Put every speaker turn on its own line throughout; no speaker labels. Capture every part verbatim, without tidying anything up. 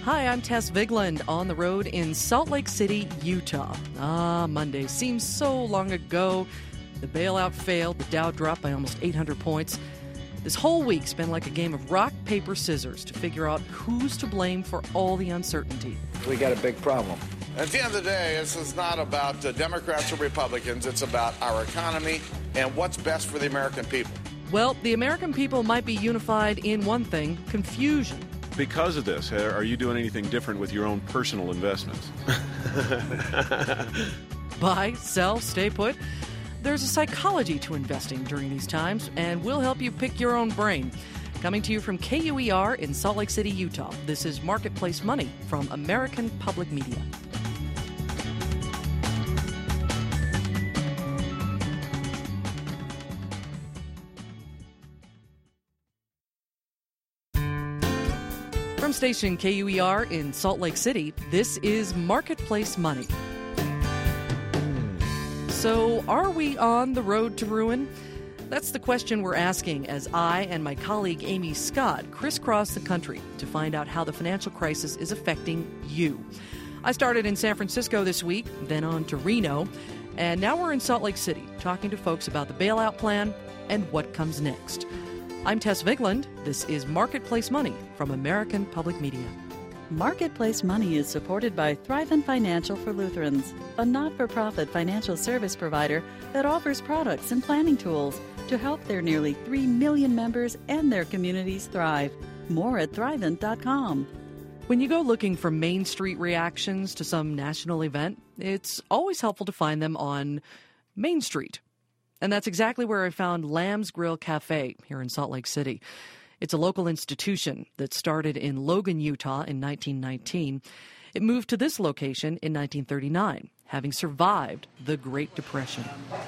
Hi, I'm Tess Vigland on the road in Salt Lake City, Utah. Ah, Monday seems so long ago. The bailout failed, the Dow dropped by almost eight hundred points. This whole week's been like a game of rock, paper, scissors to figure out who's to blame for all the uncertainty.
We got a big problem.
At the end of the day, this is not about the Democrats or Republicans. It's about our economy and what's best for the American people.
Well, the American people might be unified in one thing, confusion.
Because of this, are you doing anything different with your own personal investments?
Buy, sell, stay put. There's a psychology to investing during these times, and we'll help you pick your own brain. Coming to you from K U E R in Salt Lake City, Utah, this is Marketplace Money from American Public Media. From station K U E R in Salt Lake City, this is Marketplace Money. So, are we on the road to ruin? That's the question we're asking as I and my colleague Amy Scott crisscross the country to find out how the financial crisis is affecting you. I started in San Francisco this week, then on to Reno, and now we're in Salt Lake City talking to folks about the bailout plan and what comes next. I'm Tess Vigland. This is Marketplace Money from American Public Media.
Marketplace Money is supported by Thrivent Financial for Lutherans, a not-for-profit financial service provider that offers products and planning tools to help their nearly three million members and their communities thrive. More at thrivent dot com.
When you go looking for Main Street reactions to some national event, it's always helpful to find them on Main Street. And that's exactly where I found Lamb's Grill Cafe here in Salt Lake City. It's a local institution that started in Logan, Utah in nineteen nineteen. It moved to this location in nineteen thirty-nine, having survived the Great Depression.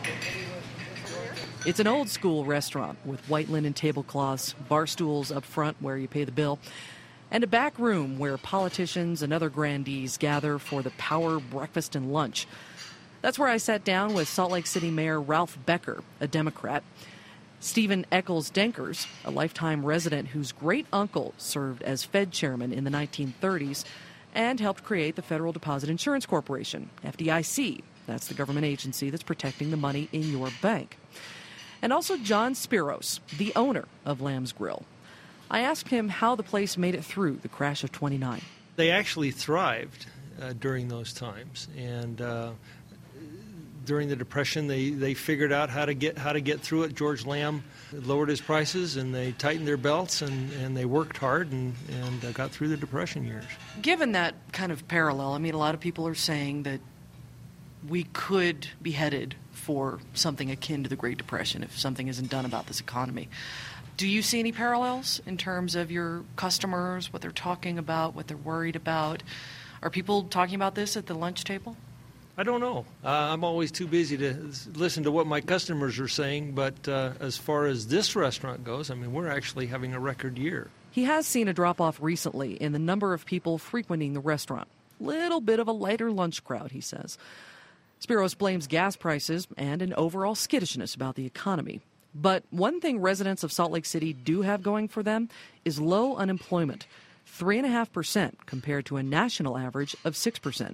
It's an old-school restaurant with white linen tablecloths, bar stools up front where you pay the bill, and a back room where politicians and other grandees gather for the power breakfast and lunch. That's where I sat down with Salt Lake City Mayor Ralph Becker, a Democrat, Stephen Eccles Denkers, a lifetime resident whose great-uncle served as Fed chairman in the nineteen thirties and helped create the Federal Deposit Insurance Corporation, F D I C. That's the government agency that's protecting the money in your bank. And also John Spiros, the owner of Lamb's Grill. I asked him how the place made it through the crash of twenty-nine.
They actually thrived uh, during those times, and uh, during the Depression, they, they figured out how to get how to get through it. George Lamb lowered his prices, and they tightened their belts, and, and they worked hard and, and uh, got through the Depression years.
Given that kind of parallel, I mean, a lot of people are saying that we could be headed for something akin to the Great Depression if something isn't done about this economy. Do you see any parallels in terms of your customers, what they're talking about, what they're worried about? Are people talking about this at the lunch table?
I don't know. Uh, I'm always too busy to listen to what my customers are saying, but uh, as far as this restaurant goes, I mean, we're actually having a record year.
He has seen a drop-off recently in the number of people frequenting the restaurant. Little bit of a lighter lunch crowd, he says. Spiros blames gas prices and an overall skittishness about the economy. But one thing residents of Salt Lake City do have going for them is low unemployment, three point five percent compared to a national average of six percent.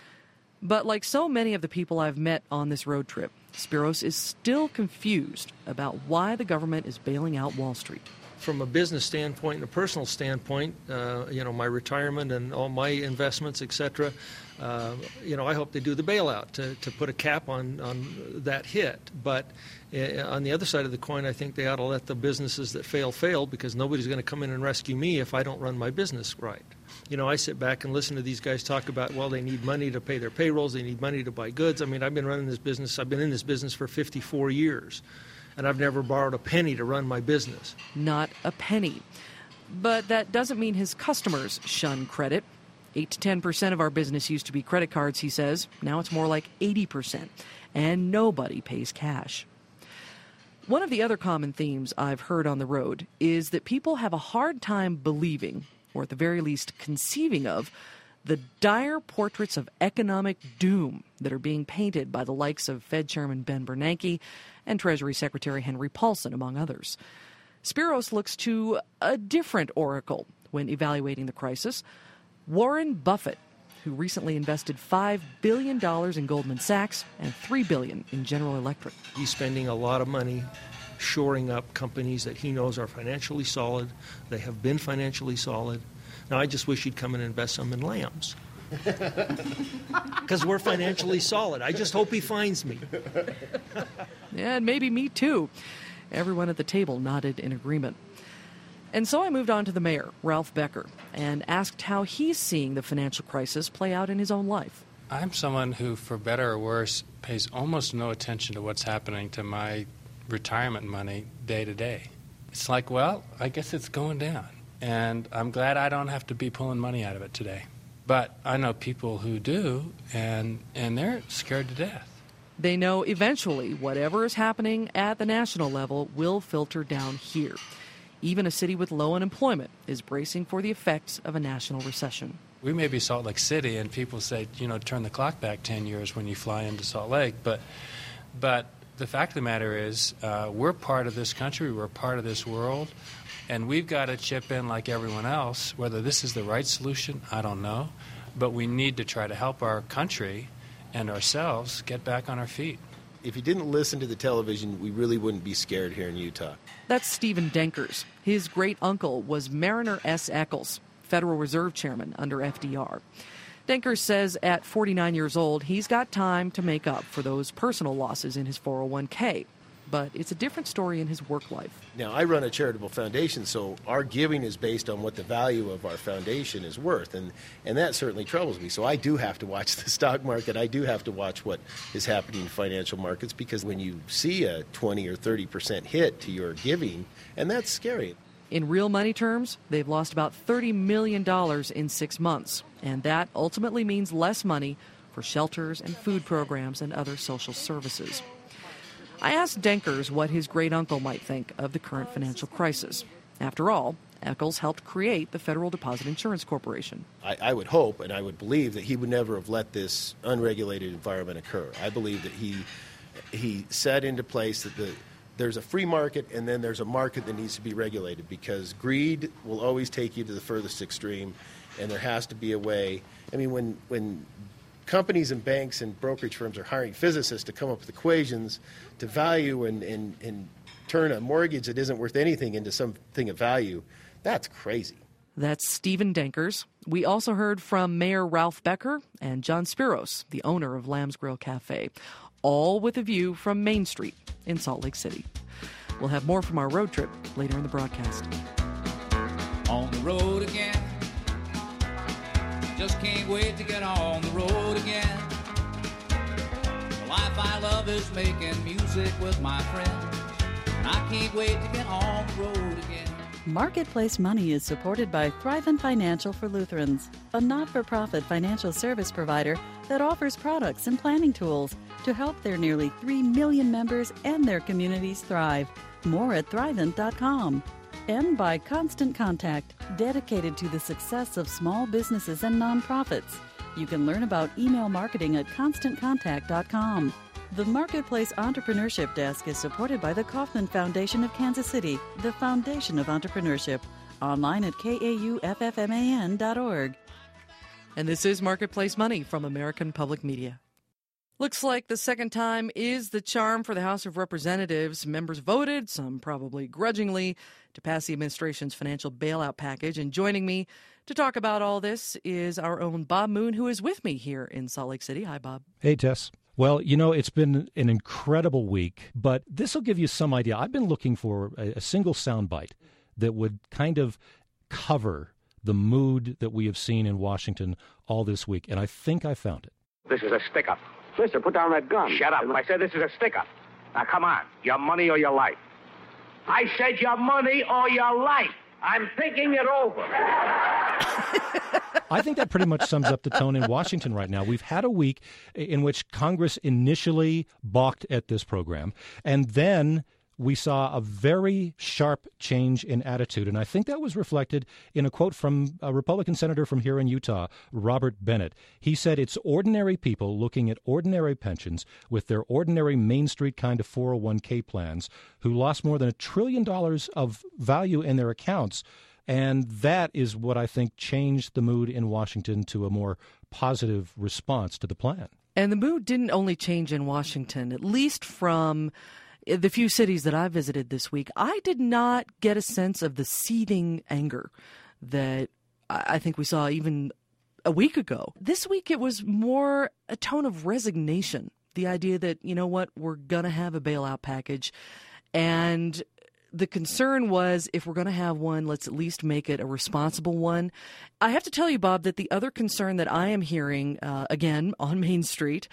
But like so many of the people I've met on this road trip, Spiros is still confused about why the government is bailing out Wall Street.
From a business standpoint and a personal standpoint, uh, you know, my retirement and all my investments, et cetera, uh, you know, I hope they do the bailout to, to put a cap on, on that hit. But uh, on the other side of the coin, I think they ought to let the businesses that fail fail, because nobody's going to come in and rescue me if I don't run my business right. You know, I sit back and listen to these guys talk about, well, they need money to pay their payrolls, they need money to buy goods. I mean, I've been running this business, I've been in this business for fifty-four years. And I've never borrowed a penny to run my business.
Not a penny. But that doesn't mean his customers shun credit. eight to ten percent of our business used to be credit cards, he says. Now it's more like eighty percent. And nobody pays cash. One of the other common themes I've heard on the road is that people have a hard time believing, or at the very least conceiving of, the dire portraits of economic doom that are being painted by the likes of Fed Chairman Ben Bernanke and Treasury Secretary Henry Paulson, among others. Spiros looks to a different oracle when evaluating the crisis, Warren Buffett, who recently invested five billion dollars in Goldman Sachs and three billion dollars in General Electric.
He's spending a lot of money shoring up companies that he knows are financially solid. They have been financially solid. Now, I just wish he'd come and invest some in Lambs. Because we're financially solid. I just hope he finds me.
Yeah, and maybe me too. Everyone at the table nodded in agreement. And so I moved on to the mayor, Ralph Becker, and asked how he's seeing the financial crisis play out in his own life.
I'm someone who, for better or worse, pays almost no attention to what's happening to my retirement money day to day. It's like, well, I guess it's going down. And I'm glad I don't have to be pulling money out of it today. But I know people who do, and and they're scared to death.
They know eventually whatever is happening at the national level will filter down here. Even a city with low unemployment is bracing for the effects of a national recession.
We may be Salt Lake City, and people say, you know, turn the clock back ten years when you fly into Salt Lake. But, but the fact of the matter is, uh, we're part of this country, we're part of this world, and we've got to chip in like everyone else. Whether this is the right solution, I don't know. But we need to try to help our country and ourselves get back on our feet.
If you didn't listen to the television, we really wouldn't be scared here in Utah.
That's Stephen Denkers. His great-uncle was Mariner S. Eccles, Federal Reserve Chairman under F D R. Denkers says at forty-nine years old, he's got time to make up for those personal losses in his four oh one k. But it's a different story in his work life.
Now, I run a charitable foundation, so our giving is based on what the value of our foundation is worth, and, and that certainly troubles me. So I do have to watch the stock market. I do have to watch what is happening in financial markets, because when you see a twenty or thirty percent hit to your giving, and that's scary.
In real money terms, they've lost about thirty million dollars in six months, and that ultimately means less money for shelters and food programs and other social services. I asked Denkers what his great-uncle might think of the current financial crisis. After all, Eccles helped create the Federal Deposit Insurance Corporation.
I, I would hope and I would believe that he would never have let this unregulated environment occur. I believe that he he set into place that the there's a free market and then there's a market that needs to be regulated, because greed will always take you to the furthest extreme, and there has to be a way. I mean, when when companies and banks and brokerage firms are hiring physicists to come up with equations to value and, and, and turn a mortgage that isn't worth anything into something of value, that's crazy.
That's Stephen Denkers. We also heard from Mayor Ralph Becker and John Spiros, the owner of Lamb's Grill Cafe, all with a view from Main Street in Salt Lake City. We'll have more from our road trip later in the broadcast.
On the road again. Just can't wait to get on the road again. The life I love is making music with my friends. I can't wait to get on the road again.
Marketplace Money is supported by Thrivent Financial for Lutherans, a not-for-profit financial service provider that offers products and planning tools to help their nearly three million members and their communities thrive. More at thrivent dot com. And by Constant Contact, dedicated to the success of small businesses and nonprofits. You can learn about email marketing at constant contact dot com. The Marketplace Entrepreneurship Desk is supported by the Kauffman Foundation of Kansas City, the foundation of entrepreneurship. Online at K A U F F M A N dot org.
And this is Marketplace Money from American Public Media. Looks like the second time is the charm for the House of Representatives. Members voted, some probably grudgingly, to pass the administration's financial bailout package. And joining me to talk about all this is our own Bob Moon, who is with me here in Salt Lake City. Hi, Bob.
Hey, Tess. Well, you know, it's been an incredible week, but this will give you some idea. I've been looking for a, a single soundbite that would kind of cover the mood that we have seen in Washington all this week, and I think I found it.
This is a stick-up. Mister, put down that gun. Shut up. I said this is a stick-up. Now, come on. Your money or your life? I said your money or your life. I'm thinking it over.
I think that pretty much sums up the tone in Washington right now. We've had a week in which Congress initially balked at this program, and then we saw a very sharp change in attitude. And I think that was reflected in a quote from a Republican senator from here in Utah, Robert Bennett. He said it's ordinary people looking at ordinary pensions with their ordinary Main Street kind of four oh one k plans who lost more than a trillion dollars of value in their accounts. And that is what I think changed the mood in Washington to a more positive response to the plan.
And the mood didn't only change in Washington, at least from the few cities that I visited this week. I did not get a sense of the seething anger that I think we saw even a week ago. This week it was more a tone of resignation. The idea that, you know what, we're going to have a bailout package. And the concern was, if we're going to have one, let's at least make it a responsible one. I have to tell you, Bob, that the other concern that I am hearing, uh, again, on Main Street,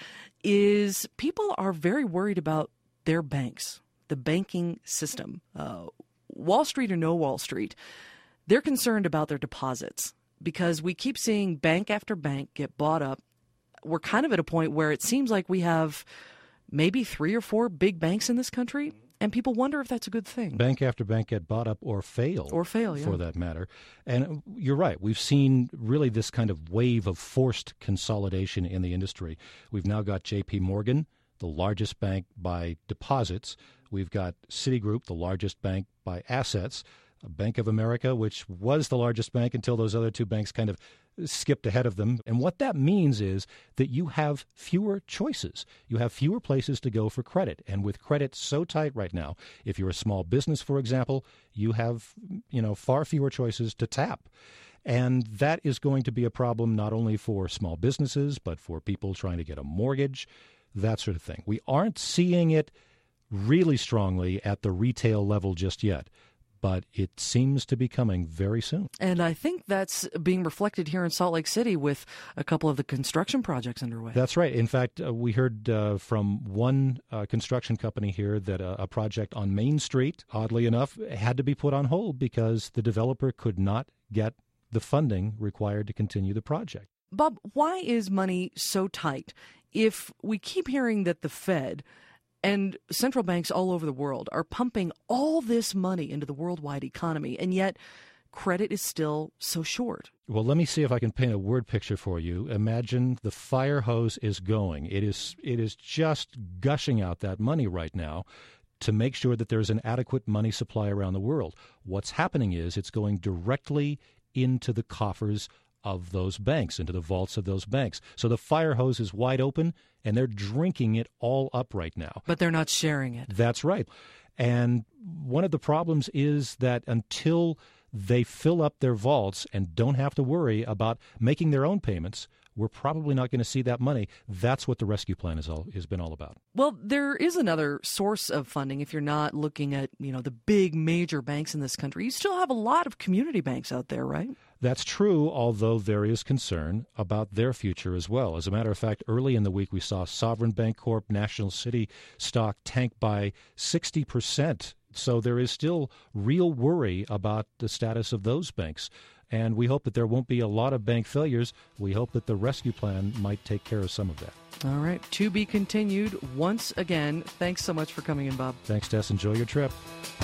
is people are very worried about their banks, the banking system. Uh, Wall Street or no Wall Street, they're concerned about their deposits because we keep seeing bank after bank get bought up. We're kind of at a point where it seems like we have maybe three or four big banks in this country. And people wonder if that's a good thing.
Bank after bank get bought up or fail.
Or fail, yeah.
For that matter. And you're right. We've seen really this kind of wave of forced consolidation in the industry. We've now got J P Morgan, the largest bank by deposits. We've got Citigroup, the largest bank by assets. Bank of America, which was the largest bank until those other two banks kind of skipped ahead of them. And what that means is that you have fewer choices. You have fewer places to go for credit. And with credit so tight right now, if you're a small business, for example, you have, you know, far fewer choices to tap. And that is going to be a problem not only for small businesses, but for people trying to get a mortgage, that sort of thing. We aren't seeing it really strongly at the retail level just yet, but it seems to be coming very soon.
And I think that's being reflected here in Salt Lake City with a couple of the construction projects underway.
That's right. In fact, uh, we heard uh, from one uh, construction company here that uh, a project on Main Street, oddly enough, had to be put on hold because the developer could not get the funding required to continue the project.
Bob, why is money so tight? If we keep hearing that the Fed and central banks all over the world are pumping all this money into the worldwide economy, and yet credit is still so short.
Well, let me see if I can paint a word picture for you. Imagine the fire hose is going. It is it is just gushing out that money right now to make sure that there's an adequate money supply around the world. What's happening is it's going directly into the coffers of those banks, into the vaults of those banks. So the fire hose is wide open, and they're drinking it all up right now.
But they're not sharing it.
That's right. And one of the problems is that until they fill up their vaults and don't have to worry about making their own payments, we're probably not going to see that money. That's what the rescue plan is all, has been all about.
Well, there is another source of funding if you're not looking at, you know, the big major banks in this country. You still have a lot of community banks out there, right?
That's true, although there is concern about their future as well. As a matter of fact, early in the week we saw Sovereign Bancorp National City stock tank by sixty percent. So there is still real worry about the status of those banks. And we hope that there won't be a lot of bank failures. We hope that the rescue plan might take care of some of that.
All right. To be continued once again. Thanks so much for coming in, Bob.
Thanks, Tess. Enjoy your trip.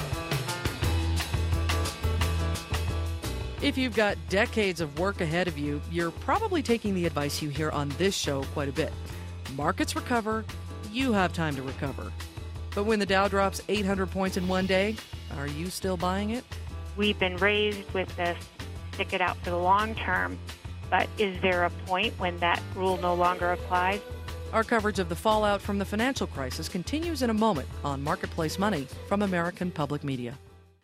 If you've got decades of work ahead of you, you're probably taking the advice you hear on this show quite a bit. Markets recover, you have time to recover. But when the Dow drops eight hundred points in one day, are you still buying it?
We've been raised with this, stick it out for the long term, but is there a point when that rule no longer applies?
Our coverage of the fallout from the financial crisis continues in a moment on Marketplace Money from American Public Media.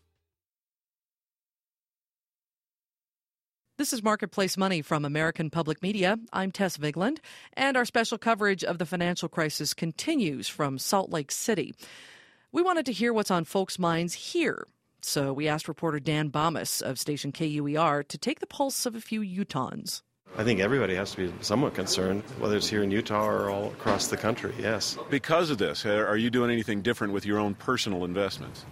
This is Marketplace Money from American Public Media. I'm Tess Vigland, and our special coverage of the financial crisis continues from Salt Lake City. We wanted to hear what's on folks' minds here, so we asked reporter Dan Bomas of station K U E R to take the pulse of a few Utahns.
I think everybody has to be somewhat concerned, whether it's here in Utah or all across the country, yes.
Because of this, are you doing anything different with your own personal investments?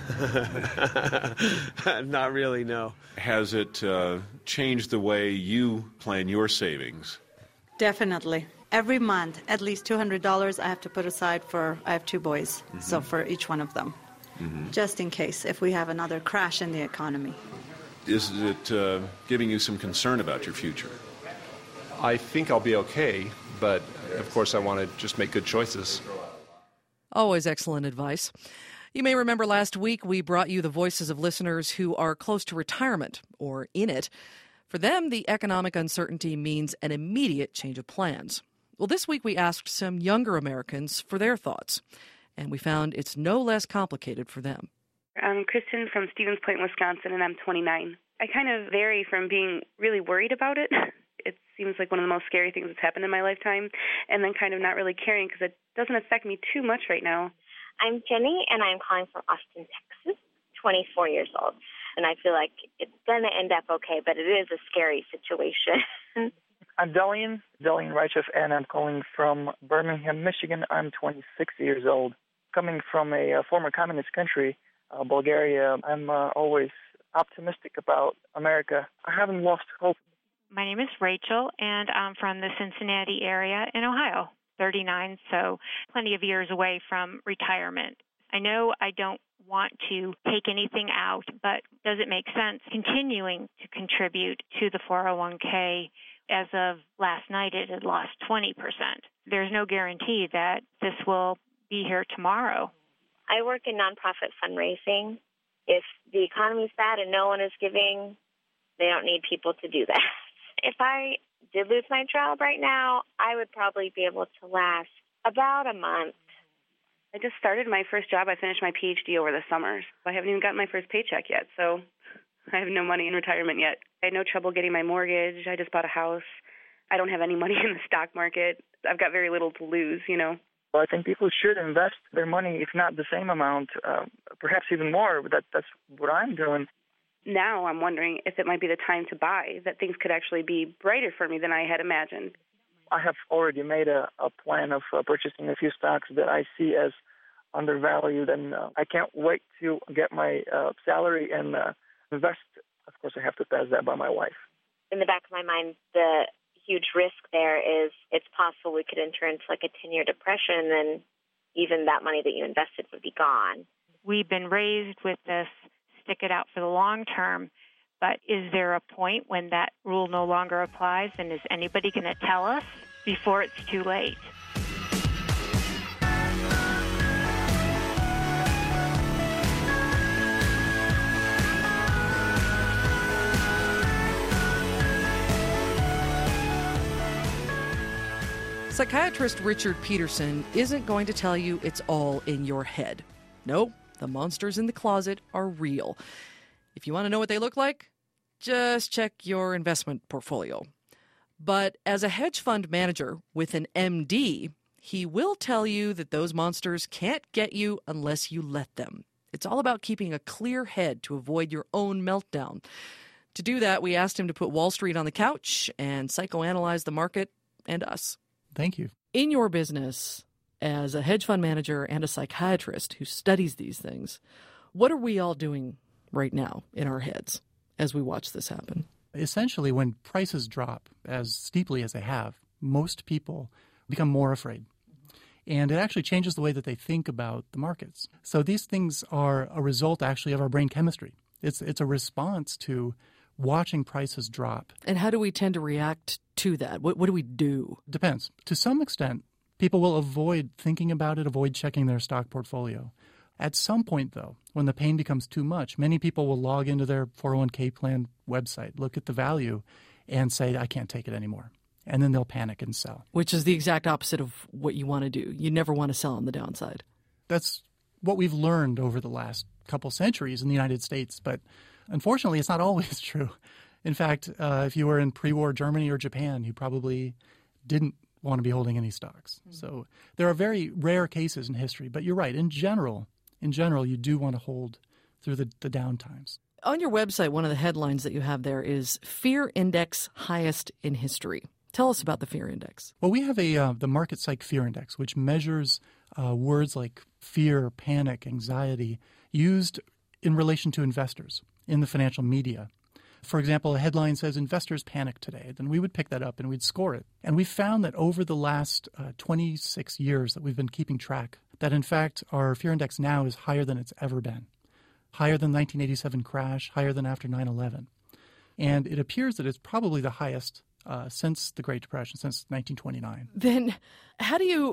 Not really, no.
Has it uh, changed the way you plan your savings?
Definitely. Every month, at least two hundred dollars I have to put aside for, I have two boys, mm-hmm. so for each one of them, mm-hmm. just in case if we have another crash in the economy.
Is it uh, giving you some concern about your future?
I think I'll be okay, but of course I want to just make good choices.
Always excellent advice. You may remember last week we brought you the voices of listeners who are close to retirement or in it. For them, the economic uncertainty means an immediate change of plans. Well, this week we asked some younger Americans for their thoughts, and we found it's no less complicated for them.
I'm Kristen from Stevens Point, Wisconsin, and I'm twenty-nine. I kind of vary from being really worried about it. It seems like one of the most scary things that's happened in my lifetime, and then kind of not really caring because it doesn't affect me too much right now.
I'm Jenny, and I'm calling from Austin, Texas, twenty-four years old. And I feel like it's going to end up okay, but it is a scary situation.
I'm Delian, Delian Reichef, and I'm calling from Birmingham, Michigan. I'm twenty-six years old. Coming from a, a former communist country, uh, Bulgaria, I'm uh, always optimistic about America. I haven't lost hope.
My name is Rachel, and I'm from the Cincinnati area in Ohio, thirty-nine, so plenty of years away from retirement. I know I don't want to take anything out, but does it make sense continuing to contribute to the four oh one k? As of last night, it had lost twenty percent. There's no guarantee that this will be here tomorrow.
I work in nonprofit fundraising. If the economy's bad and no one is giving, they don't need people to do that. If I did lose my job right now, I would probably be able to last about a month.
I just started my first job. I finished my P H D over the summers. I haven't even gotten my first paycheck yet, so I have no money in retirement yet. I had no trouble getting my mortgage. I just bought a house. I don't have any money in the stock market. I've got very little to lose, you know.
Well, I think people should invest their money, if not the same amount, uh, perhaps even more. That, that's what I'm doing.
Now I'm wondering if it might be the time to buy, that things could actually be brighter for me than I had imagined.
I have already made a, a plan of uh, purchasing a few stocks that I see as undervalued, and uh, I can't wait to get my uh, salary and uh, invest. Of course, I have to pass that by my wife.
In the back of my mind, the huge risk there is it's possible we could enter into like a ten-year depression, and then even that money that you invested would be gone.
We've been raised with this, stick it out for the long term, but is there a point when that rule no longer applies, and is anybody going to tell us before it's too late?
Psychiatrist Richard Peterson isn't going to tell you it's all in your head. No, the monsters in the closet are real. If you want to know what they look like, just check your investment portfolio. But as a hedge fund manager with an M D, he will tell you that those monsters can't get you unless you let them. It's all about keeping a clear head to avoid your own meltdown. To do that, we asked him to put Wall Street on the couch and psychoanalyze the market and us.
Thank you.
In your business, as a hedge fund manager and a psychiatrist who studies these things, what are we all doing right now in our heads as we watch this happen?
Essentially, when prices drop as steeply as they have, most people become more afraid. And it actually changes the way that they think about the markets. So these things are a result, actually, of our brain chemistry. It's it's a response to watching prices drop.
And how do we tend to react to that? What, what do we do?
Depends. To some extent, people will avoid thinking about it, avoid checking their stock portfolio. At some point, though, when the pain becomes too much, many people will log into their four oh one k plan website, look at the value, and say, I can't take it anymore. And then they'll panic and sell.
Which is the exact opposite of what you want to do. You never want to sell on the downside.
That's what we've learned over the last couple centuries in the United States, but unfortunately, it's not always true. In fact, uh, if you were in pre-war Germany or Japan, you probably didn't want to be holding any stocks. Mm-hmm. So there are very rare cases in history, but you're right. In general, in general, you do want to hold through the, the down times.
On your website, one of the headlines that you have there is Fear Index Highest in History. Tell us about the Fear Index.
Well, we have a uh, the Market Psych Fear Index, which measures uh, words like fear, panic, anxiety, used in relation to investors in the financial media. For example, a headline says, investors panic today. Then we would pick that up and we'd score it. And we found that over the last uh, twenty-six years that we've been keeping track, that in fact our fear index now is higher than it's ever been. Higher than the nineteen eighty-seven crash, higher than after nine eleven. And it appears that it's probably the highest uh, since the Great Depression, since nineteen twenty-nine.
Then how do you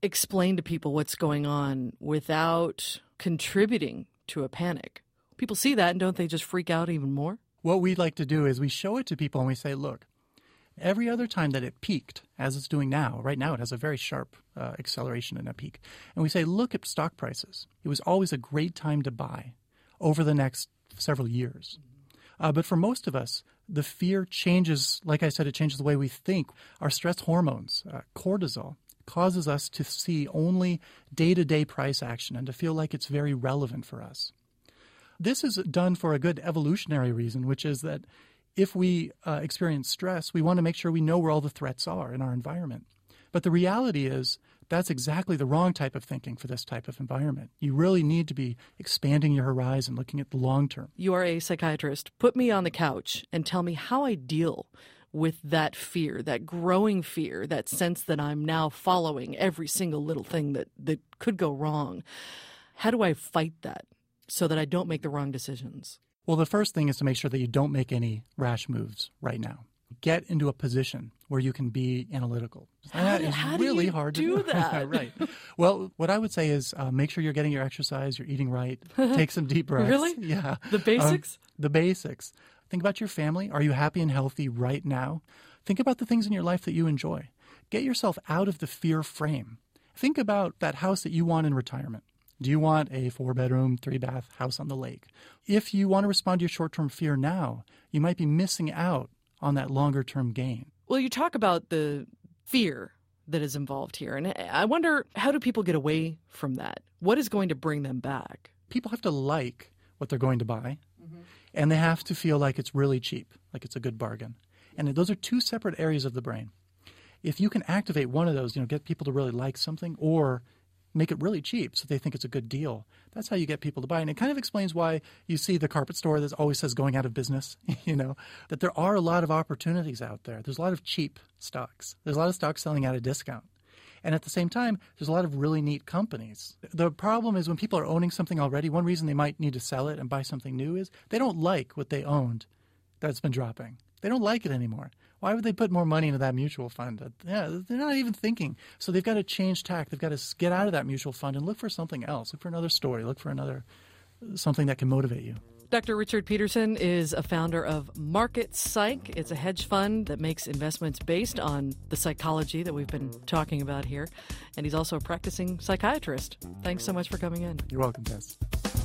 explain to people what's going on without contributing to a panic? People see that and don't they just freak out even more?
What we'd like to do is we show it to people and we say, look, every other time that it peaked, as it's doing now, right now it has a very sharp uh, acceleration in a peak. And we say, look at stock prices. It was always a great time to buy over the next several years. Uh, but for most of us, the fear changes, like I said, it changes the way we think. Our stress hormones, uh, cortisol, causes us to see only day-to-day price action and to feel like it's very relevant for us. This is done for a good evolutionary reason, which is that if we uh, experience stress, we want to make sure we know where all the threats are in our environment. But the reality is that's exactly the wrong type of thinking for this type of environment. You really need to be expanding your horizon, looking at the long term.
You are a psychiatrist. Put me on the couch and tell me how I deal with that fear, that growing fear, that sense that I'm now following every single little thing that, that could go wrong. How do I fight that so that I don't make the wrong decisions?
Well, the first thing is to make sure that you don't make any rash moves right now. Get into a position where you can be analytical.
How,
that
do,
is
how
really
do you
hard
do
to do.
that?
Right. Well, what I would say is uh, make sure you're getting your exercise, you're eating right, take some deep breaths.
Really?
Yeah.
The basics?
Um, the basics. Think about your family. Are you happy and healthy right now? Think about the things in your life that you enjoy. Get yourself out of the fear frame. Think about that house that you want in retirement. Do you want a four-bedroom, three-bath house on the lake? If you want to respond to your short-term fear now, you might be missing out on that longer-term gain.
Well, you talk about the fear that is involved here, and I wonder, how do people get away from that? What is going to bring them back?
People have to like what they're going to buy, mm-hmm. and they have to feel like it's really cheap, like it's a good bargain. And those are two separate areas of the brain. If you can activate one of those, you know, get people to really like something or make it really cheap so they think it's a good deal, that's how you get people to buy. And it kind of explains why you see the carpet store that always says going out of business, you know, that there are a lot of opportunities out there. There's a lot of cheap stocks. There's a lot of stocks selling at a discount. And at the same time, there's a lot of really neat companies. The problem is when people are owning something already, one reason they might need to sell it and buy something new is they don't like what they owned that's been dropping. They don't like it anymore. Why would they put more money into that mutual fund? Yeah, they're not even thinking. So they've got to change tack. They've got to get out of that mutual fund and look for something else. Look for another story. Look for another something that can motivate you.
Doctor Richard Peterson is a founder of Market Psych. It's a hedge fund that makes investments based on the psychology that we've been talking about here. And he's also a practicing psychiatrist. Thanks so much for coming in.
You're welcome, Tess.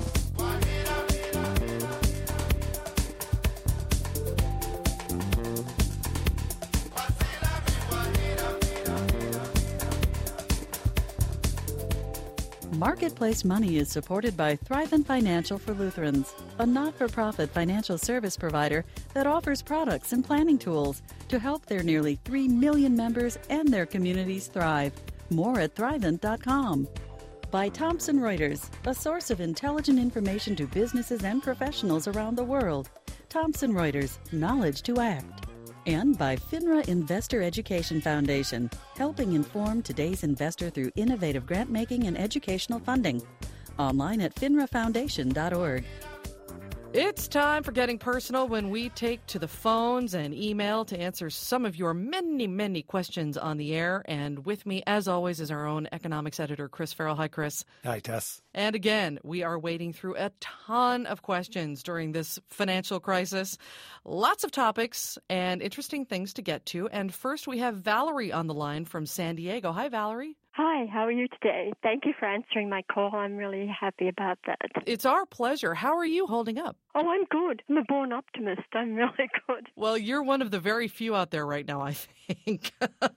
Marketplace Money is supported by Thrivent Financial for Lutherans, a not-for-profit financial service provider that offers products and planning tools to help their nearly three million members and their communities thrive. More at thrivent dot com. By Thomson Reuters, a source of intelligent information to businesses and professionals around the world. Thomson Reuters, knowledge to act. And by FINRA Investor Education Foundation, helping inform today's investor through innovative grant-making and educational funding. Online at finra foundation dot org.
It's time for Getting Personal, when we take to the phones and email to answer some of your many, many questions on the air. And with me, as always, is our own economics editor, Chris Farrell. Hi, Chris.
Hi, Tess.
And again, we are wading through a ton of questions during this financial crisis. Lots of topics and interesting things to get to. And first, we have Valerie on the line from San Diego. Hi, Valerie.
Hi, how are you today? Thank you for answering my call. I'm really happy about that.
It's our pleasure. How are you holding up?
Oh, I'm good. I'm a born optimist. I'm really good.
Well, you're one of the very few out there right now, I think.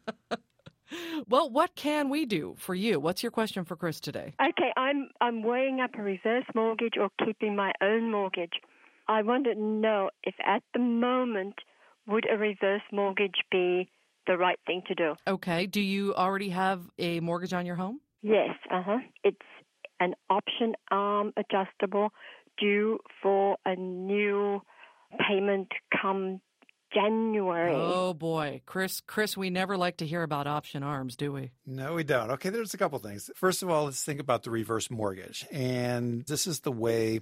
Well, what can we do for you? What's your question for Chris today?
Okay, I'm I'm weighing up a reverse mortgage or keeping my own mortgage. I want to know if at the moment would a reverse mortgage be the right thing to do.
Okay. Do you already have a mortgage on your home?
Yes. Uh-huh. It's an option arm adjustable due for a new payment come January.
Oh, boy. Chris, Chris, we never like to hear about option arms, do we?
No, we don't. Okay, there's a couple things. First of all, let's think about the reverse mortgage. And this is the way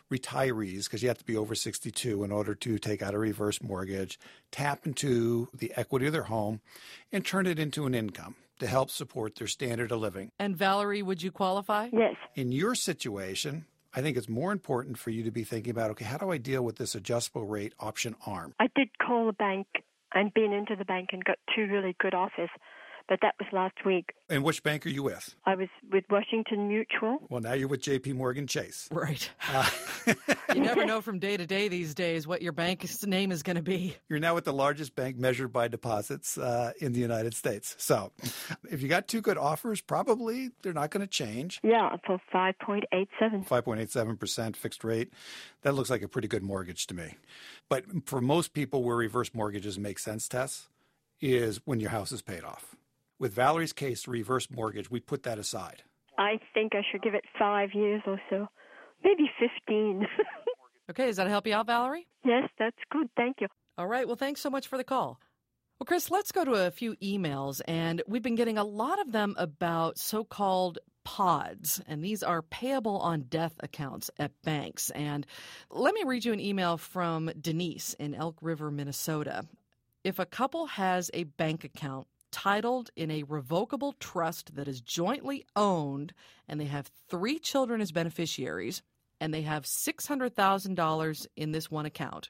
retirees, because you have to be over sixty-two in order to take out a reverse mortgage, tap into the equity of their home and turn it into an income to help support their standard of living.
And Valerie, would you qualify?
Yes.
In your situation, I think it's more important for you to be thinking about, okay, how do I deal with this adjustable rate option ARM?
I did call the bank and been into the bank and got two really good offers, but that was last week.
And which bank are you with?
I was with Washington Mutual.
Well, now you're with J P Morgan Chase.
Right.
Uh,
you never know from day to day these days what your bank's name is going to be.
You're now with the largest bank measured by deposits uh, in the United States. So if you got two good offers, probably they're not going to change.
Yeah, for five point eight seven.
five point eight seven percent fixed rate. That looks like a pretty good mortgage to me. But for most people where reverse mortgages make sense, Tess, is when your house is paid off. With Valerie's case, the reverse mortgage, we put that aside.
I think I should give it five years or so, maybe fifteen.
Okay, does that help you out, Valerie?
Yes, that's good. Thank you.
All right, well, thanks so much for the call. Well, Chris, let's go to a few emails, and we've been getting a lot of them about so-called pods, and these are payable on death accounts at banks. And let me read you an email from Denise in Elk River, Minnesota. If a couple has a bank account titled in a revocable trust that is jointly owned, and they have three children as beneficiaries, and they have six hundred thousand dollars in this one account,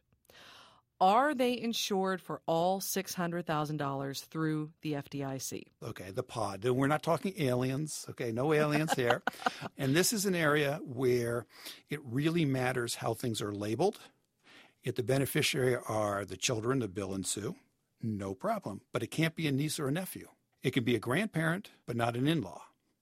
are they insured for all six hundred thousand dollars through the F D I C?
Okay, the pod. We're not talking aliens. Okay, no aliens here. And this is an area where it really matters how things are labeled. If the beneficiary are the children of Bill and Sue, no problem. But it can't be a niece or a nephew. It can be a grandparent, but not an in-law.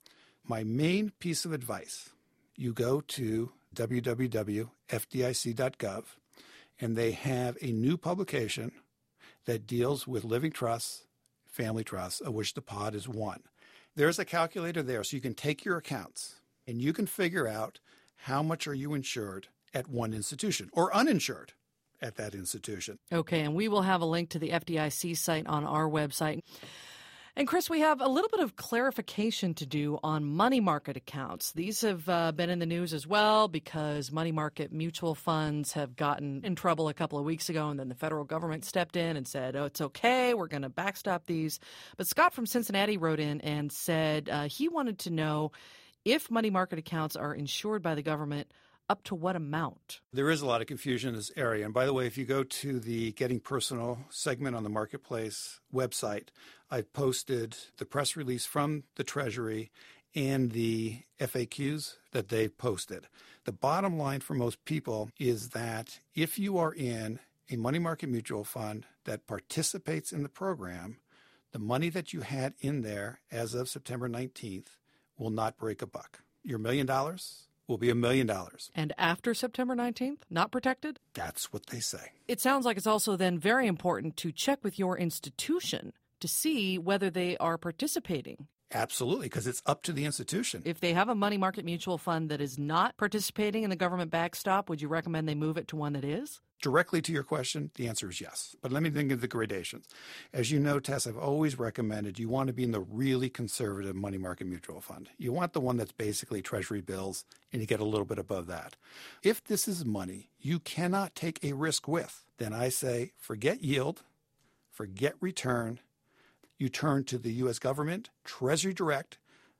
My main piece of advice, you go to w w w dot f d i c dot gov, and they have a new publication that deals with living trusts, family trusts, of which the pod is one. There's a calculator there, so you can take your accounts, and you can figure out how much are you insured at one institution or uninsured at that institution.
Okay, and we will have a link to the F D I C site on our website. And Chris, we have a little bit of clarification to do on money market accounts. These have uh, been in the news as well because money market mutual funds have gotten in trouble a couple of weeks ago, and then the federal government stepped in and said, oh, it's okay, we're going to backstop these. But Scott from Cincinnati wrote in and said uh, he wanted to know if money market accounts are insured by the government, up to what amount?
There is a lot of confusion in this area. And by the way, if you go to the Getting Personal segment on the Marketplace website, I've posted the press release from the Treasury and the F A Qs that they've posted. The bottom line for most people is that if you are in a money market mutual fund that participates in the program, the money that you had in there as of September nineteenth will not break a buck. Your million dollars will be a million dollars.
And after September nineteenth, not protected?
That's what they say.
It sounds like it's also then very important to check with your institution to see whether they are participating.
Absolutely, because it's up to the institution.
If they have a money market mutual fund that is not participating in the government backstop, would you recommend they move it to one that is?
Directly to your question, the answer is yes. But let me think of the gradations. As you know, Tess, I've always recommended you want to be in the really conservative money market mutual fund. You want the one that's basically Treasury bills, and you get a little bit above that. If this is money you cannot take a risk with, then I say forget yield, forget return. You turn to the U S government, Treasury Direct,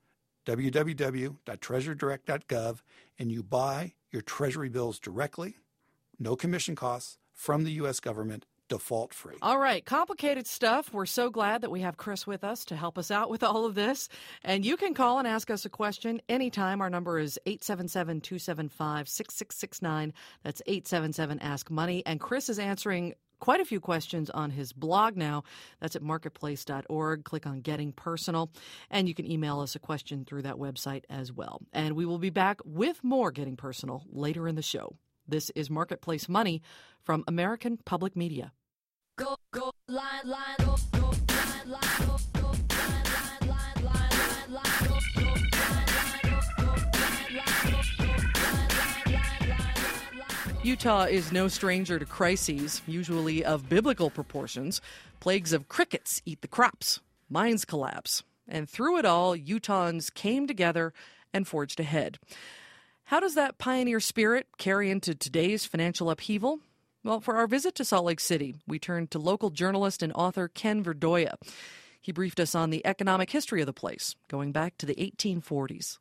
w w w dot treasury direct dot gov, and you buy your Treasury bills directly, no commission costs, from the U S government, default free.
All right, complicated stuff. We're so glad that we have Chris with us to help us out with all of this. And you can call and ask us a question anytime. Our number is eight seven seven, two seven five, six six six nine. That's eight seven seven, ask money. And Chris is answering quite a few questions on his blog now. That's at marketplace dot org. Click on Getting Personal, and you can email us a question through that website as well. And we will be back with more Getting Personal later in the show. This is Marketplace Money from American Public Media.
Go, go, line, line, go, go, line, line, go, go, line, line, line, line, line, go, go, line, line, go, go, line, line, go, go, line, line, line, line, line.
Utah is no stranger to crises, usually of biblical proportions. Plagues of crickets eat the crops. Mines collapse. And through it all, Utahns came together and forged ahead. How does that pioneer spirit carry into today's financial upheaval? Well, for our visit to Salt Lake City, we turned to local journalist and author Ken Verdoya. He briefed us on the economic history of the place, going back to the eighteen forties.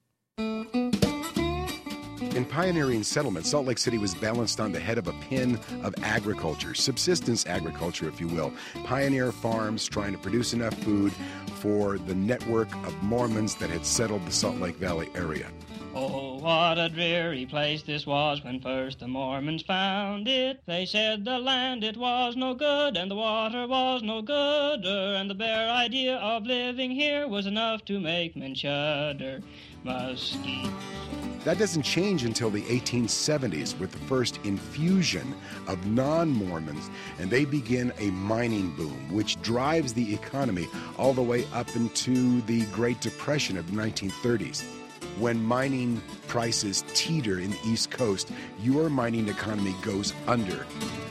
In pioneering settlement, Salt Lake City was balanced on the head of a pin of agriculture, subsistence agriculture, if you will. Pioneer farms trying to produce enough food for the network of Mormons that had settled the Salt Lake Valley area.
Oh, what a dreary place this was when first the Mormons found it. They said the land it was no good, and the water was no gooder, and the bare idea of living here was enough to make men shudder. Mosquitoes.
That doesn't change until the eighteen seventies with the first infusion of non-Mormons, and they begin a mining boom, which drives the economy all the way up into the Great Depression of the nineteen thirties. When mining prices teeter in the East Coast, your mining economy goes under.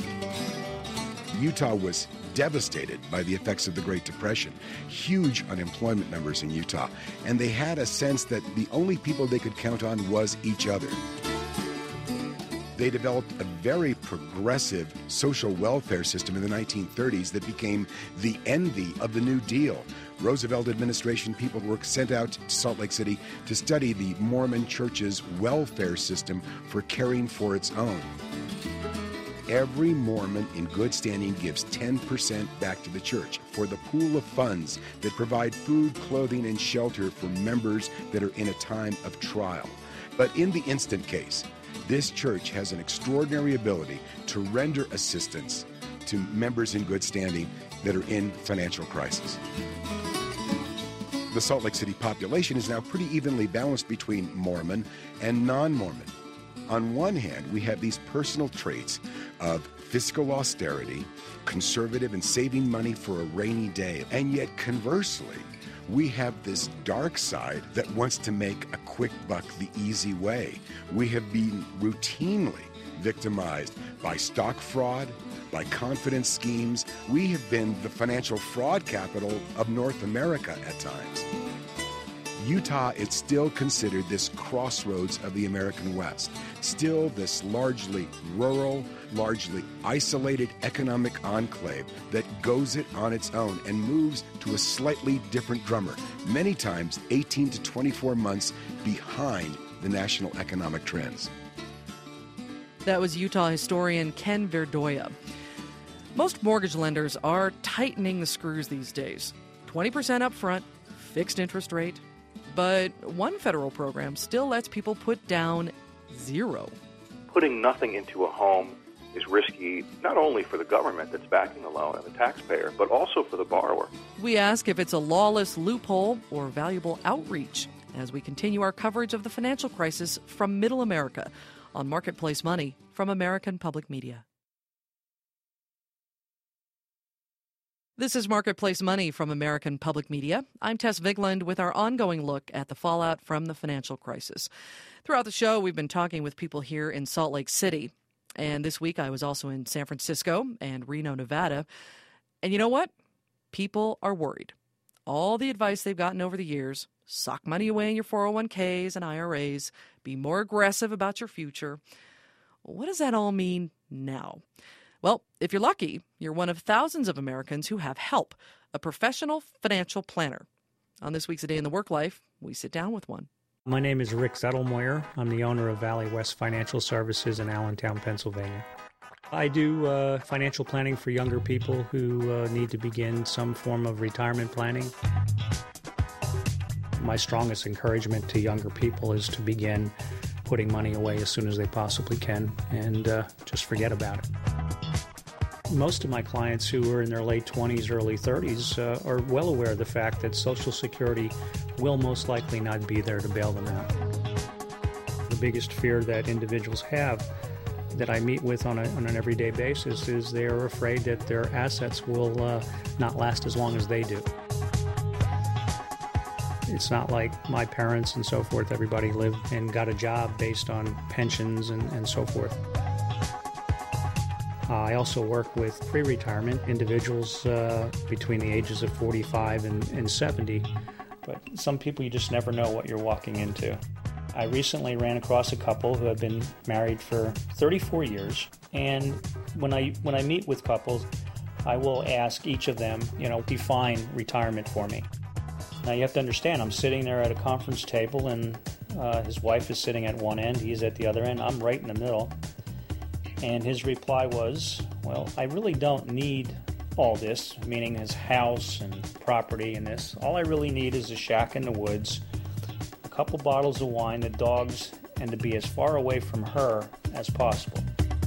Utah was devastated by the effects of the Great Depression. Huge unemployment numbers in Utah. And they had a sense that the only people they could count on was each other. They developed a very progressive social welfare system in the nineteen thirties that became the envy of the New Deal. Roosevelt administration people were sent out to Salt Lake City to study the Mormon Church's welfare system for caring for its own. Every Mormon in good standing gives ten percent back to the church for the pool of funds that provide food, clothing, and shelter for members that are in a time of trial. But in the instant case, this church has an extraordinary ability to render assistance to members in good standing that are in financial crisis. The Salt Lake City population is now pretty evenly balanced between Mormon and non-Mormon. On one hand, we have these personal traits of fiscal austerity, conservative and saving money for a rainy day. And yet, conversely, we have this dark side that wants to make a quick buck the easy way. We have been routinely victimized by stock fraud, by confidence schemes. We have been the financial fraud capital of North America at times. Utah is still considered this crossroads of the American West, still this largely rural, largely isolated economic enclave that goes it on its own and moves to a slightly different drummer, many times eighteen to twenty-four months behind the national economic trends.
That was Utah historian Ken Verdoya. Most mortgage lenders are tightening the screws these days. twenty percent up front, fixed interest rate. But one federal program still lets people put down zero.
Putting nothing into a home is risky not only for the government that's backing the loan and the taxpayer, but also for the borrower.
We ask if it's a lawless loophole or valuable outreach as we continue our coverage of the financial crisis from Middle America on Marketplace Money from American Public Media. This is Marketplace Money from American Public Media. I'm Tess Vigland with our ongoing look at the fallout from the financial crisis. Throughout the show, we've been talking with people here in Salt Lake City. And this week, I was also in San Francisco and Reno, Nevada. And you know what? People are worried. All the advice they've gotten over the years, sock money away in your four oh one k's and I R As, be more aggressive about your future. What does that all mean now? Well, if you're lucky, you're one of thousands of Americans who have help, a professional financial planner. On this week's A Day in the Work Life, we sit down with one.
My name is Rick Zettelmoyer. I'm the owner of Valley West Financial Services in Allentown, Pennsylvania. I do uh, financial planning for younger people who uh, need to begin some form of retirement planning. My strongest encouragement to younger people is to begin putting money away as soon as they possibly can and uh, just forget about it. Most of my clients who are in their late twenties, early thirties uh, are well aware of the fact that Social Security will most likely not be there to bail them out. The biggest fear that individuals have that I meet with on, a, on an everyday basis is they're afraid that their assets will uh, not last as long as they do. It's not like my parents and so forth. Everybody lived and got a job based on pensions and, and so forth. Uh, I also work with pre-retirement individuals uh, between the ages of forty-five and, and seventy. But some people, you just never know what you're walking into. I recently ran across a couple who have been married for thirty-four years, and when I when I meet with couples, I will ask each of them, you know, define retirement for me. Now you have to understand, I'm sitting there at a conference table, and uh, his wife is sitting at one end, he's at the other end, I'm right in the middle. And his reply was, well, I really don't need all this, meaning his house and property and this. All I really need is a shack in the woods, a couple bottles of wine, the dogs, and to be as far away from her as possible.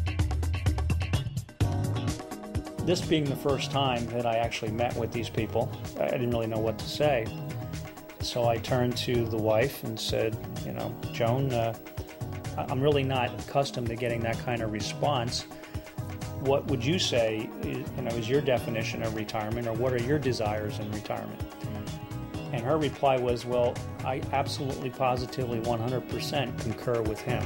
This being the first time that I actually met with these people, I didn't really know what to say. So I turned to the wife and said, you know, Joan, uh, I'm really not accustomed to getting that kind of response. What would you say, is, you know, is your definition of retirement, or what are your desires in retirement? And her reply was, well, I absolutely, positively, one hundred percent concur with him.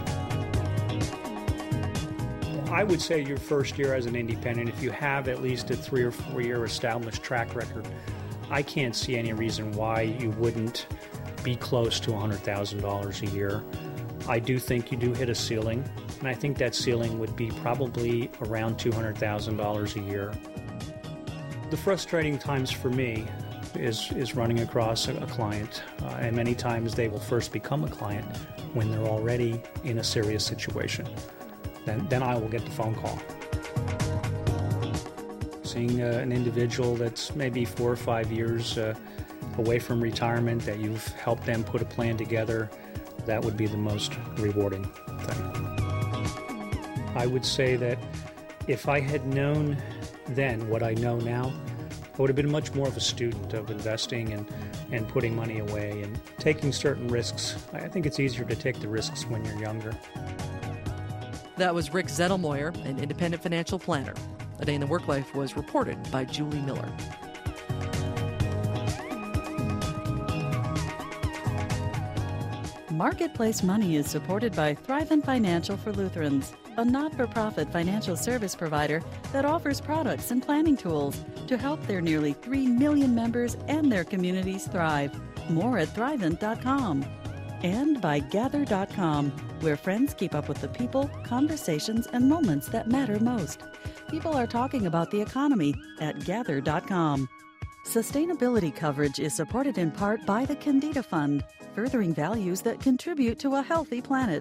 I would say your first year as an independent, if you have at least a three or four year established track record, I can't see any reason why you wouldn't be close to one hundred thousand dollars a year. I do think you do hit a ceiling, and I think that ceiling would be probably around two hundred thousand dollars a year. The frustrating times for me is, is running across a, a client, uh, and many times they will first become a client when they're already in a serious situation. Then, then I will get the phone call. Seeing uh, an individual that's maybe four or five years uh, away from retirement, that you've helped them put a plan together, that would be the most rewarding thing. I would say that if I had known then what I know now, I would have been much more of a student of investing and, and putting money away and taking certain risks. I think it's easier to take the risks when you're younger.
That was Rick Zettelmoyer, an independent financial planner. A Day in the Work Life was reported by Julie Miller.
Marketplace Money is supported by Thrivent Financial for Lutherans, a not-for-profit financial service provider that offers products and planning tools to help their nearly three million members and their communities thrive. More at thrivent dot com. And by gather dot com, where friends keep up with the people, conversations, and moments that matter most. People are talking about the economy at gather dot com. Sustainability coverage is supported in part by the Candida Fund, furthering values that contribute to a healthy planet.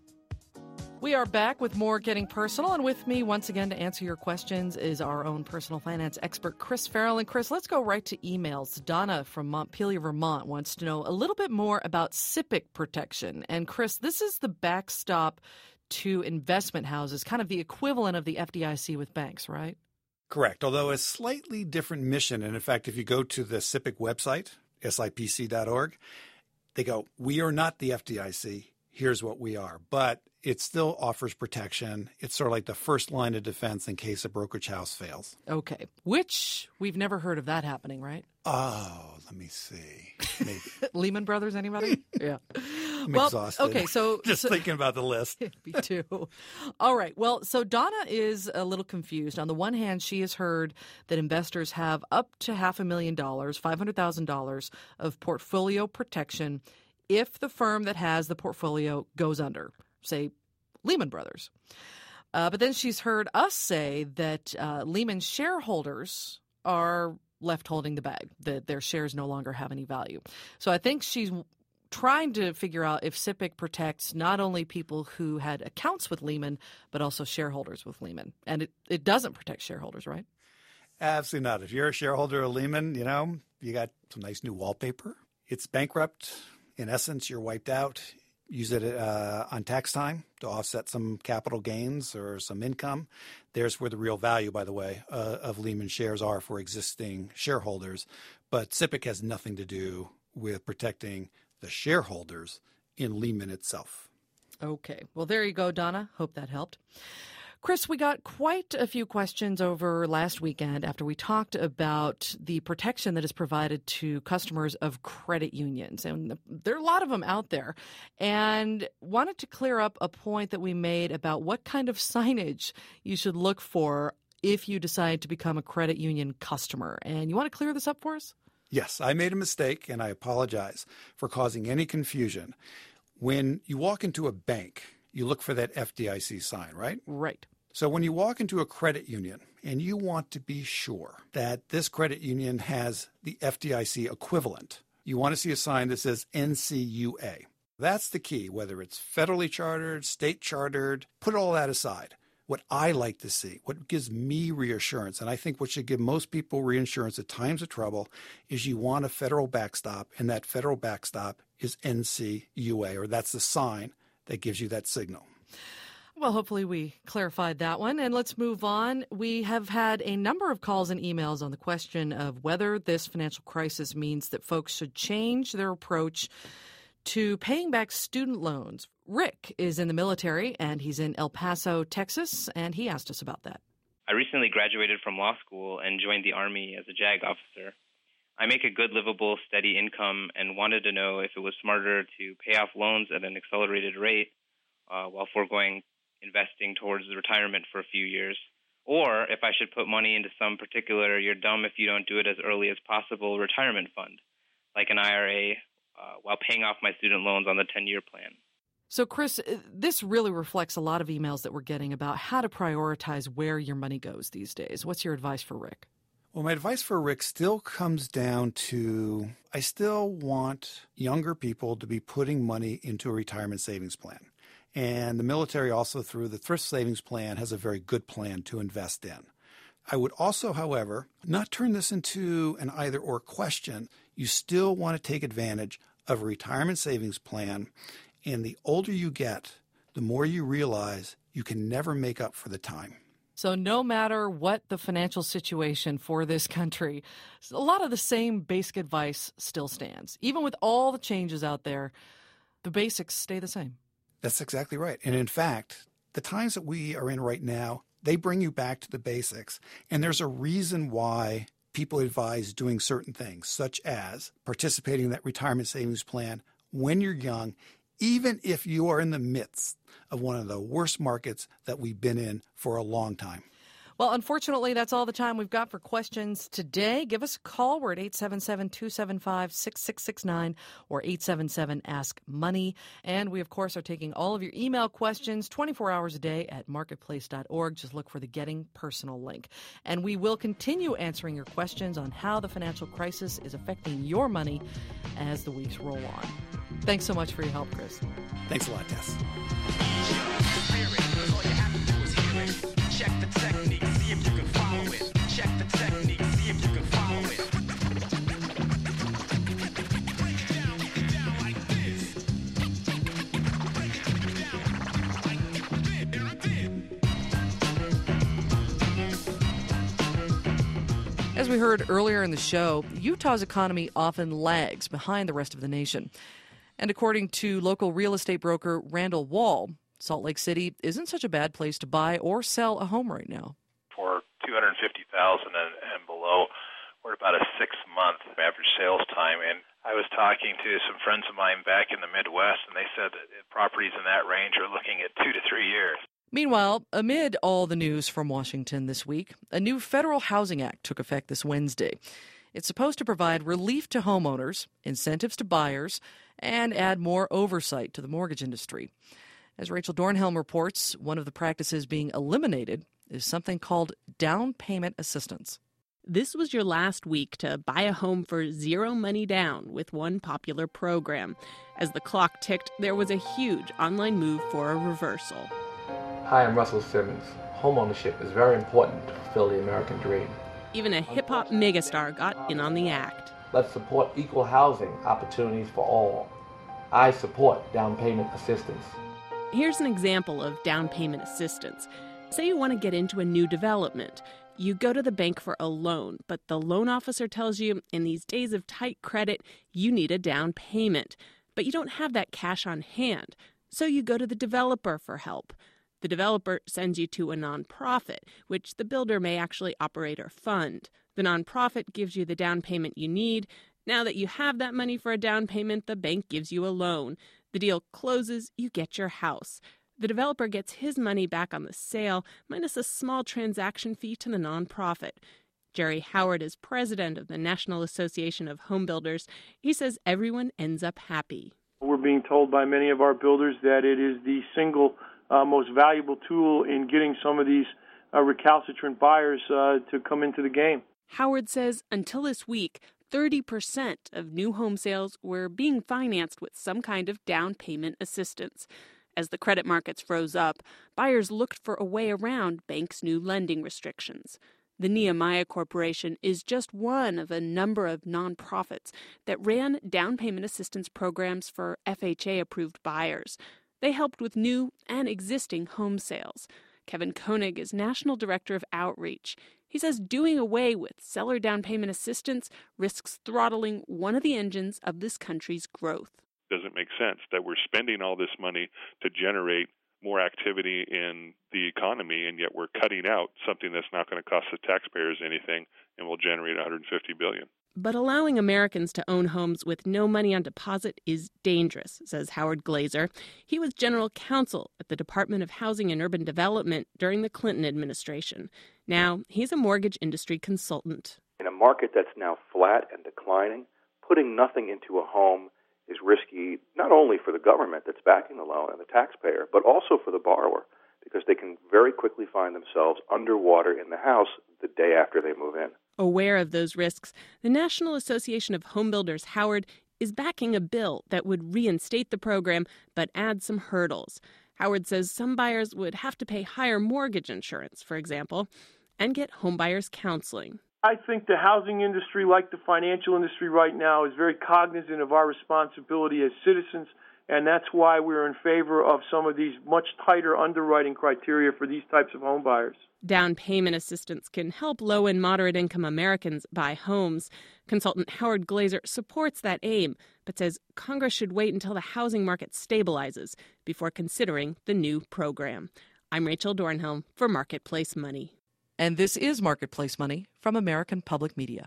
We are back with more Getting Personal, and with me once again to answer your questions is our own personal finance expert, Chris Farrell. And Chris, let's go right to emails. Donna from Montpelier, Vermont wants to know a little bit more about S I P C protection. And Chris, this is the backstop to investment houses, kind of the equivalent of the F D I C with banks, right?
Correct, although a slightly different mission. And in fact, if you go to the S I P C website, S I P C dot org, they go, we are not the F D I C. Here's what we are. But it still offers protection. It's sort of like the first line of defense in case a brokerage house fails.
Okay, which we've never heard of that happening, right?
Oh, let me see. Maybe.
Lehman Brothers, anybody? Yeah.
I'm
well,
exhausted.
Okay, so
just
so,
thinking about the list.
Me too. All right. Well, so Donna is a little confused. On the one hand, she has heard that investors have up to half a million dollars, five hundred thousand dollars of portfolio protection if the firm that has the portfolio goes under, say Lehman Brothers. Uh, but then she's heard us say that uh, Lehman shareholders are left holding the bag, that their shares no longer have any value. So I think she's trying to figure out if S I P C protects not only people who had accounts with Lehman, but also shareholders with Lehman. And it, it doesn't protect shareholders, right?
Absolutely not. If you're a shareholder of Lehman, you know, you got some nice new wallpaper. It's bankrupt. In essence, you're wiped out. Use it uh, on tax time to offset some capital gains or some income. There's where the real value, by the way, uh, of Lehman shares are for existing shareholders. But S I P C has nothing to do with protecting the shareholders in Lehman itself.
Okay. Well, there you go, Donna. Hope that helped. Chris, we got quite a few questions over last weekend after we talked about the protection that is provided to customers of credit unions. And there are a lot of them out there. And wanted to clear up a point that we made about what kind of signage you should look for if you decide to become a credit union customer. And you want to clear this up for us?
Yes, I made a mistake, and I apologize for causing any confusion. When you walk into a bank, you look for that F D I C sign, right?
Right.
So when you walk into a credit union and you want to be sure that this credit union has the F D I C equivalent, you want to see a sign that says N C U A. That's the key, whether it's federally chartered, state chartered, put all that aside. What I like to see, what gives me reassurance, and I think what should give most people reassurance at times of trouble, is you want a federal backstop, and that federal backstop is N C U A, or that's the sign that gives you that signal.
Well, hopefully we clarified that one. And let's move on. We have had a number of calls and emails on the question of whether this financial crisis means that folks should change their approach to paying back student loans. Rick is in the military, and he's in El Paso, Texas, and he asked us about that.
I recently graduated from law school and joined the Army as a JAG officer. I make a good, livable, steady income and wanted to know if it was smarter to pay off loans at an accelerated rate uh, while foregoing investing towards retirement for a few years, or if I should put money into some particular you're dumb if you don't do it as early as possible retirement fund, like an I R A, uh, while paying off my student loans on the ten-year plan.
So, Chris, this really reflects a lot of emails that we're getting about how to prioritize where your money goes these days. What's your advice for Rick?
Well, my advice for Rick still comes down to I still want younger people to be putting money into a retirement savings plan. And the military also, through the Thrift Savings Plan, has a very good plan to invest in. I would also, however, not turn this into an either-or question. You still want to take advantage of a retirement savings plan. And the older you get, the more you realize you can never make up for the time.
So no matter what the financial situation for this country, a lot of the same basic advice still stands. Even with all the changes out there, the basics stay the same.
That's exactly right. And in fact, the times that we are in right now, they bring you back to the basics. And there's a reason why people advise doing certain things, such as participating in that retirement savings plan when you're young, even if you are in the midst of one of the worst markets that we've been in for a long time.
Well, unfortunately, that's all the time we've got for questions today. Give us a call. We're at eight seven seven, two seven five, six six six nine or eight seven seven, ask money. And we, of course, are taking all of your email questions twenty-four hours a day at marketplace dot org. Just look for the Getting Personal link. And we will continue answering your questions on how the financial crisis is affecting your money as the weeks roll on. Thanks so much for your help, Chris.
Thanks a lot, Tess.
Check the technique, see if you can follow it. Check the technique, see if you can follow it. Break it down, break it down like this. Break it down like this.
As we heard earlier in the show, Utah's economy often lags behind the rest of the nation. And according to local real estate broker Randall Wall, Salt Lake City isn't such a bad place to buy or sell a home right now.
For two hundred fifty thousand dollars and, and below, we're about a six-month average sales time. And I was talking to some friends of mine back in the Midwest, and they said that properties in that range are looking at two to three years.
Meanwhile, amid all the news from Washington this week, a new federal housing act took effect this Wednesday. It's supposed to provide relief to homeowners, incentives to buyers, and add more oversight to the mortgage industry. As Rachel Dornhelm reports, one of the practices being eliminated is something called down payment assistance.
This was your last week to buy a home for zero money down with one popular program. As the clock ticked, there was a huge online move for a reversal.
Hi, I'm Russell Simmons. Homeownership is very important to fulfill the American dream.
Even a hip-hop megastar got in on the act.
Let's support equal housing opportunities for all. I support down payment assistance.
Here's an example of down payment assistance. Say you want to get into a new development. You go to the bank for a loan, but the loan officer tells you in these days of tight credit, you need a down payment. But you don't have that cash on hand, so you go to the developer for help. The developer sends you to a nonprofit, which the builder may actually operate or fund. The nonprofit gives you the down payment you need. Now that you have that money for a down payment, the bank gives you a loan. The deal closes, you get your house. The developer gets his money back on the sale, minus a small transaction fee to the nonprofit. Jerry Howard is president of the National Association of Home Builders. He says everyone ends up happy.
We're being told by many of our builders that it is the single uh, most valuable tool in getting some of these uh, recalcitrant buyers uh, to come into the game.
Howard says until this week, thirty percent of new home sales were being financed with some kind of down payment assistance. As the credit markets froze up, buyers looked for a way around banks' new lending restrictions. The Nehemiah Corporation is just one of a number of nonprofits that ran down payment assistance programs for F H A-approved buyers. They helped with new and existing home sales. Kevin Koenig is National Director of Outreach. He says doing away with seller down payment assistance risks throttling one of the engines of this country's growth.
Doesn't make sense that we're spending all this money to generate more activity in the economy, and yet we're cutting out something that's not going to cost the taxpayers anything and will generate one hundred fifty billion dollars.
But allowing Americans to own homes with no money on deposit is dangerous, says Howard Glazer. He was general counsel at the Department of Housing and Urban Development during the Clinton administration. Now he's a mortgage industry consultant.
In a market that's now flat and declining, putting nothing into a home is risky not only for the government that's backing the loan and the taxpayer, but also for the borrower, because they can very quickly find themselves underwater in the house the day after they move in.
Aware of those risks, the National Association of Home Builders, Howard, is backing a bill that would reinstate the program but add some hurdles. Howard says some buyers would have to pay higher mortgage insurance, for example, and get homebuyers counseling.
I think the housing industry, like the financial industry right now, is very cognizant of our responsibility as citizens, and that's why we're in favor of some of these much tighter underwriting criteria for these types of home buyers.
Down payment assistance can help low and moderate income Americans buy homes. Consultant Howard Glazer supports that aim, but says Congress should wait until the housing market stabilizes before considering the new program. I'm Rachel Dornhelm for Marketplace Money.
And this is Marketplace Money from American Public Media.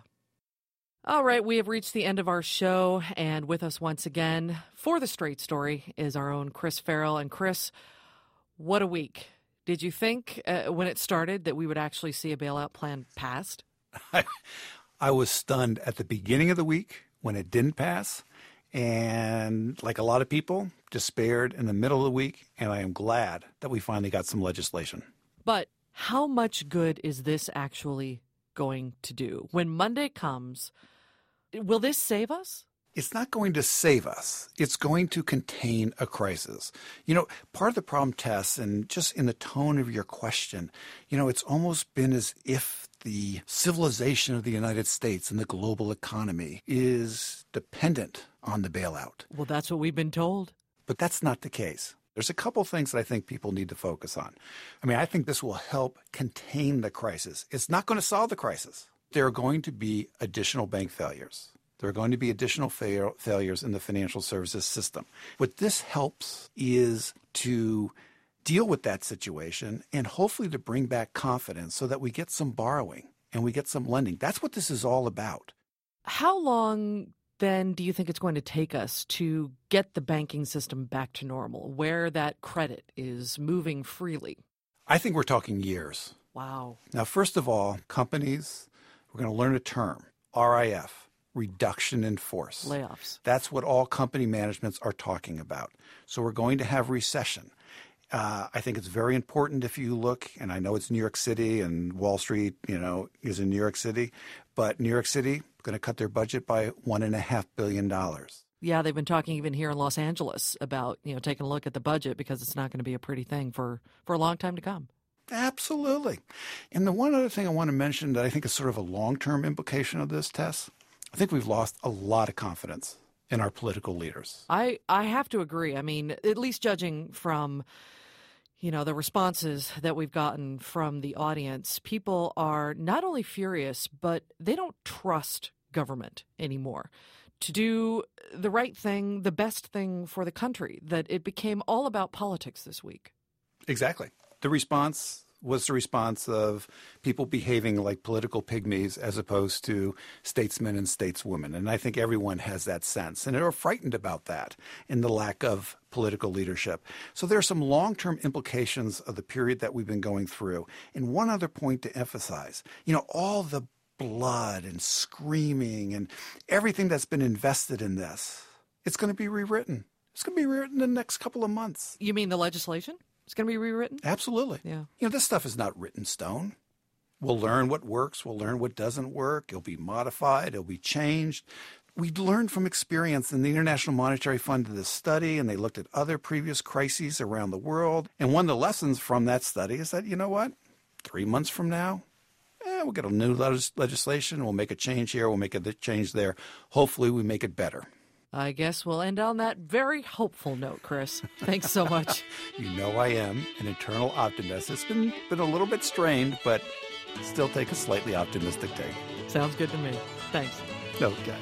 All right, we have reached the end of our show, and with us once again for the Straight Story is our own Chris Farrell. And Chris, what a week. Did you think uh, when it started that we would actually see a bailout plan passed?
I, I was stunned at the beginning of the week when it didn't pass, and like a lot of people, despaired in the middle of the week, and I am glad that we finally got some legislation.
But how much good is this actually going to do? When Monday comes, will this save us?
It's not going to save us. It's going to contain a crisis. You know, part of the problem, Tess, and just in the tone of your question, you know, it's almost been as if the civilization of the United States and the global economy is dependent on the bailout.
Well, that's what we've been told.
But that's not the case. There's a couple things that I think people need to focus on. I mean, I think this will help contain the crisis. It's not going to solve the crisis. There are going to be additional bank failures. There are going to be additional fail- failures in the financial services system. What this helps is to deal with that situation and hopefully to bring back confidence so that we get some borrowing and we get some lending. That's what this is all about.
How long then do you think it's going to take us to get the banking system back to normal, where that credit is moving freely?
I think we're talking years.
Wow.
Now, first of all, companies, we're going to learn a term, R I F, reduction in force.
Layoffs.
That's what all company managements are talking about. So we're going to have recession. Uh, I think it's very important if you look, and I know it's New York City and Wall Street, you know, is in New York City, but New York City going to cut their budget by one and a half billion dollars.
Yeah, they've been talking even here in Los Angeles about, you know, taking a look at the budget because it's not going to be a pretty thing for, for a long time to come.
Absolutely. And the one other thing I want to mention that I think is sort of a long-term implication of this, Tess, I think we've lost a lot of confidence in our political leaders.
I, I have to agree. I mean, at least judging from, you know, the responses that we've gotten from the audience, people are not only furious, but they don't trust government anymore to do the right thing, the best thing for the country, that it became all about politics this week.
Exactly. The response was the response of people behaving like political pygmies as opposed to statesmen and stateswomen. And I think everyone has that sense. And they're frightened about that and the lack of political leadership. So there are some long-term implications of the period that we've been going through. And one other point to emphasize, you know, all the blood and screaming and everything that's been invested in this, it's going to be rewritten. It's going to be rewritten in the next couple of months.
You mean the legislation? It's going to be rewritten?
Absolutely.
Yeah.
You know, this stuff is not written in stone. We'll learn what works. We'll learn what doesn't work. It'll be modified. It'll be changed. We learned from experience, and the International Monetary Fund did this study, and they looked at other previous crises around the world. And one of the lessons from that study is that, you know what? Three months from now, eh, we'll get a new legis- legislation. We'll make a change here. We'll make a change there. Hopefully, we make it better.
I guess we'll end on that very hopeful note, Chris. Thanks so much.
You know I am an eternal optimist. It's been, been a little bit strained, but still take a slightly optimistic take.
Sounds good to me. Thanks.
Okay.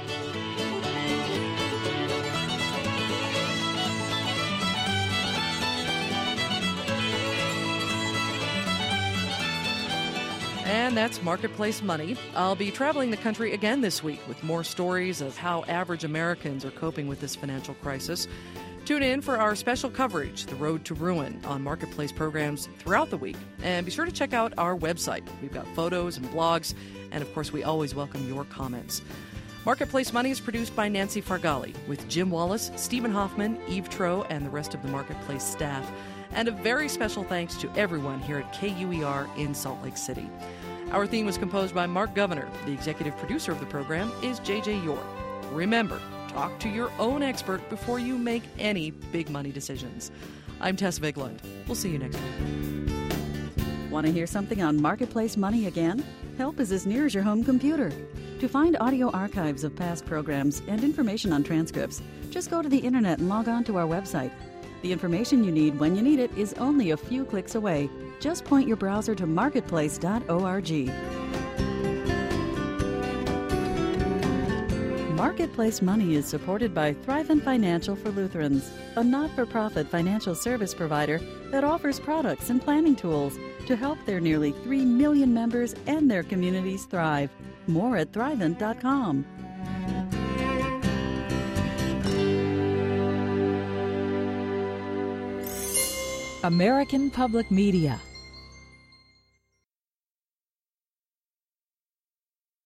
And that's Marketplace Money. I'll be traveling the country again this week with more stories of how average Americans are coping with this financial crisis. Tune in for our special coverage, The Road to Ruin, on Marketplace programs throughout the week. And be sure to check out our website. We've got photos and blogs, and of course, we always welcome your comments. Marketplace Money is produced by Nancy Fargali, with Jim Wallace, Stephen Hoffman, Eve Troe, and the rest of the Marketplace staff. And a very special thanks to everyone here at K U E R in Salt Lake City. Our theme was composed by Mark Governor. The executive producer of the program is J J York. Remember, talk to your own expert before you make any big money decisions. I'm Tess Vigeland. We'll see you next week.
Want to hear something on Marketplace Money again? Help is as near as your home computer. To find audio archives of past programs and information on transcripts, just go to the internet and log on to our website. The information you need when you need it is only a few clicks away. Just point your browser to marketplace dot org. Marketplace Money is supported by Thrivent Financial for Lutherans, a not-for-profit financial service provider that offers products and planning tools to help their nearly three million members and their communities thrive. More at thrivent dot com.
American Public Media